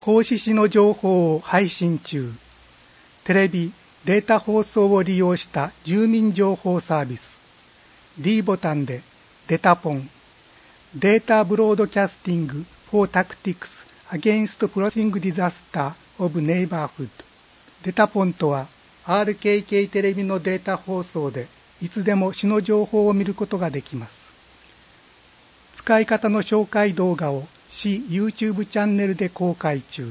合志市の情報を配信中。テレビ、データ放送を利用した住民情報サービス。D ボタンでデタポン。データブロードキャスティング for Tactics Against Crossing Disaster of Neighborhood。デタポンとは RKK テレビのデータ放送でいつでも市の情報を見ることができます。使い方の紹介動画を市 YouTube チャンネルで公開中。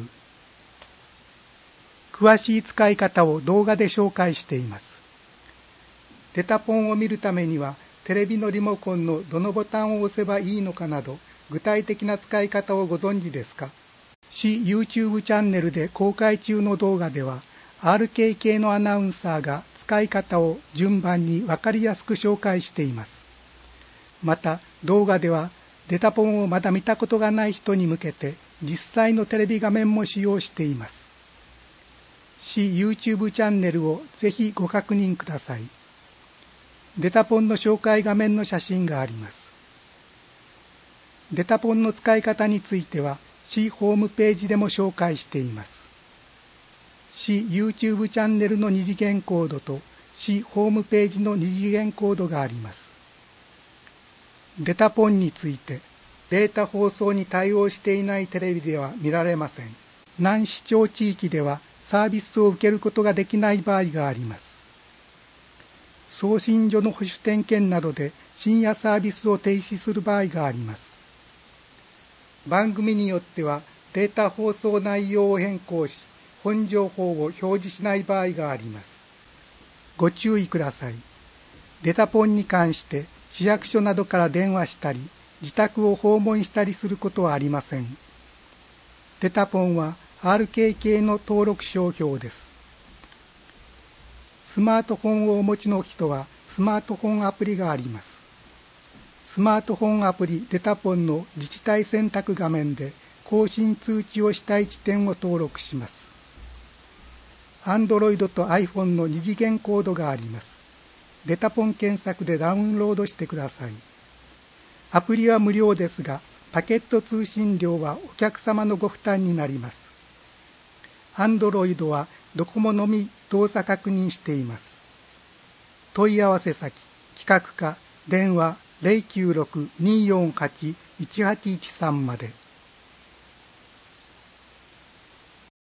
詳しい使い方を動画で紹介しています。デタポンを見るためにはテレビのリモコンのどのボタンを押せばいいのかなど具体的な使い方をご存知ですか？市 YouTube チャンネルで公開中の動画では RKK のアナウンサーが使い方を順番に分かりやすく紹介しています。また動画ではデタポンをまだ見たことがない人に向けて実際のテレビ画面も使用しています。市 YouTube チャンネルをぜひご確認ください。デタポンの紹介画面の写真があります。デタポンの使い方については市ホームページでも紹介しています。市 YouTube チャンネルの二次元コードと市ホームページの二次元コードがあります。デタポンについて、データ放送に対応していないテレビでは見られません。難視聴地域ではサービスを受けることができない場合があります。送信所の保守点検などで深夜サービスを停止する場合があります。番組によってはデータ放送内容を変更し、本情報を表示しない場合があります。ご注意ください。デタポンに関して市役所などから電話したり、自宅を訪問したりすることはありません。デタポンはRKK の登録商標です。スマートフォンをお持ちの人はスマートフォンアプリがあります。スマートフォンアプリデタポンの自治体選択画面で更新通知をしたい地点を登録します。Android と iPhone の二次元コードがあります。デタポン検索でダウンロードしてください。アプリは無料ですが、パケット通信料はお客様のご負担になります。Android はドコモのみ動作確認しています。問い合わせ先、企画課、電話 096-248-1813 まで。